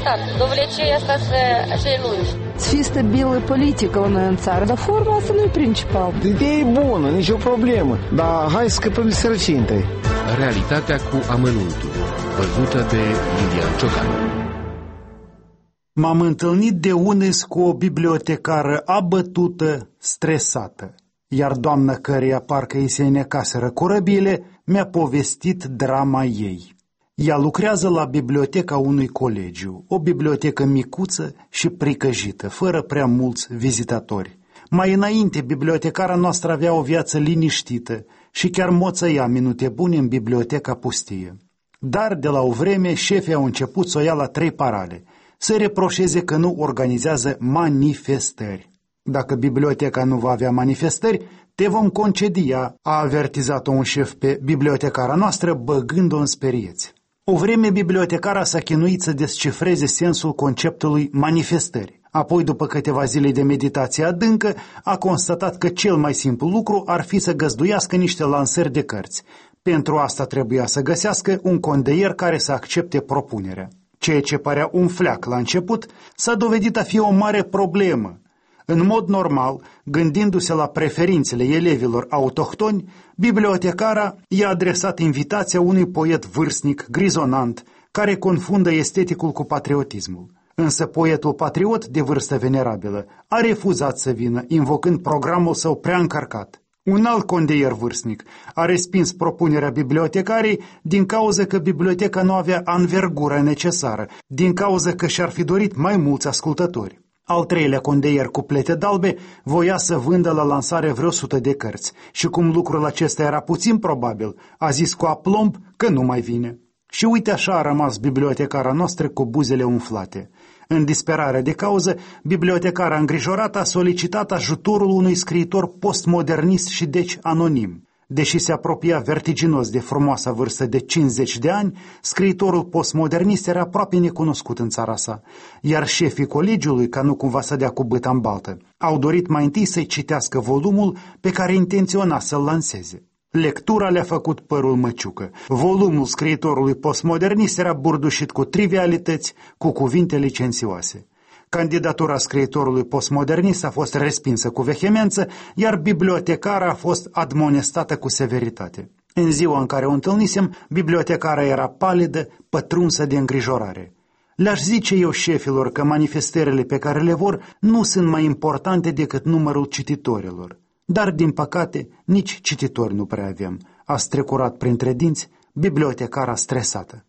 important. Dovlecei asta să lungi. Să fie stabilă politică la noi în țară, dar forma asta nu e principal. Ideea e bună, nicio problemă, dar hai să scăpăm de sărăcie întâi. Realitatea cu amănuntul, văzută de Lilian Ciocan. M-am întâlnit de unes cu o bibliotecară abătută, stresată, iar doamna căreia parcă îi se necaseră corăbile mi-a povestit drama ei. Ea lucrează la biblioteca unui colegiu, o bibliotecă micuță și pricăjită, fără prea mulți vizitatori. Mai înainte, bibliotecara noastră avea o viață liniștită și chiar moțăia minute bune în biblioteca pustie. Dar, de la o vreme, șefii au început să o ia la 3 parale, să reproșeze că nu organizează manifestări. Dacă biblioteca nu va avea manifestări, te vom concedia, a avertizat-o un șef pe bibliotecara noastră, băgând-o în sperieți. O vreme bibliotecara s-a chinuit să descifreze sensul conceptului manifestări. Apoi, după câteva zile de meditație adâncă, a constatat că cel mai simplu lucru ar fi să găzduiască niște lansări de cărți. Pentru asta trebuia să găsească un condeier care să accepte propunerea. Ceea ce părea un fleac la început s-a dovedit a fi o mare problemă. În mod normal, gândindu-se la preferințele elevilor autohtoni, bibliotecara i-a adresat invitația unui poet vârstnic, grizonant, care confundă esteticul cu patriotismul. Însă poetul patriot, de vârstă venerabilă, a refuzat să vină, invocând programul său prea încărcat. Un alt condeier vârstnic a respins propunerea bibliotecarii din cauza că biblioteca nu avea anvergura necesară, din cauza că și-ar fi dorit mai mulți ascultători. Al treilea condeier cu plete dalbe voia să vândă la lansare vreo 100 de cărți și cum lucrul acesta era puțin probabil, a zis cu aplomb că nu mai vine. Și uite așa a rămas bibliotecara noastră cu buzele umflate. În disperare de cauză, bibliotecara îngrijorată a solicitat ajutorul unui scriitor postmodernist și deci anonim. Deși se apropia vertiginos de frumoasa vârstă de 50 de ani, scriitorul postmodernist era aproape necunoscut în țara sa, iar șefii colegiului, ca nu cumva să dea cu băta în baltă, au dorit mai întâi să-i citească volumul pe care intenționa să-l lanseze. Lectura le-a făcut părul măciucă. Volumul scriitorului postmodernist era burdușit cu trivialități, cu cuvinte licențioase. Candidatura scriitorului postmodernist a fost respinsă cu vehemență, iar bibliotecara a fost admonestată cu severitate. În ziua în care o întâlnisem, bibliotecara era palidă, pătrunsă de îngrijorare. Le-aș zice eu șefilor că manifestările pe care le vor nu sunt mai importante decât numărul cititorilor. Dar, din păcate, nici cititori nu prea avem. A strecurat printre dinți bibliotecara stresată.